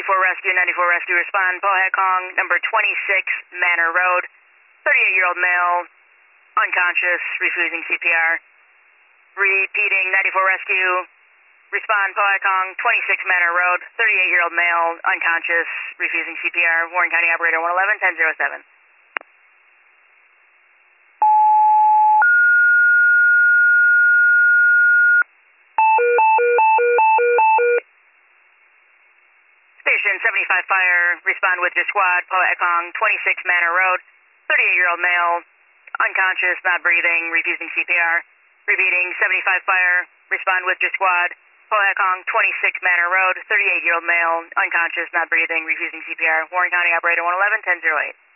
Rescue, 94 Rescue, respond. Pohac Kong, number 26 Manor Road. 38-year-old male, unconscious, refusing CPR. Repeating, 94 Rescue, respond. Pohac Kong, 26 Manor Road. 38-year-old male, unconscious, refusing CPR. Warren County Operator 111, 1007. Station 75 Fire, respond with your squad. Pohac Kong, 26 Manor Road. 38-year-old male, unconscious, not breathing, refusing CPR. Repeating, 75 Fire, respond with your squad. Pohac Kong, 26 Manor Road. 38-year-old male, unconscious, not breathing, refusing CPR. Warren County Operator 111, 1008.